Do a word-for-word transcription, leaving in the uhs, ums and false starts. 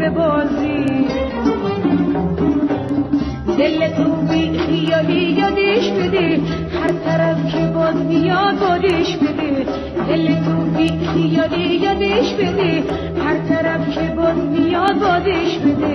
بازی. دل تو بی خیالی یادش بده، هر طرف که باز میاد بادش بده. دل تو بی خیالی یادش بده، هر طرف که باز میاد بادش بده.